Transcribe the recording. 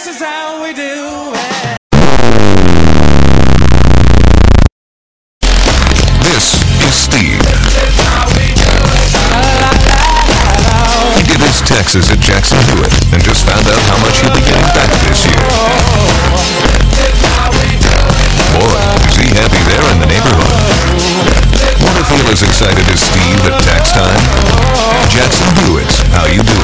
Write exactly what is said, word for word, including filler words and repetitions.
This is how we do it. This is Steve. He did his taxes at Jackson Hewitt and just found out how much he'll be getting back this year. Boy, is he happy there in the neighborhood. Want to feel as excited as Steve at tax time? Jackson Hewitt's How You Do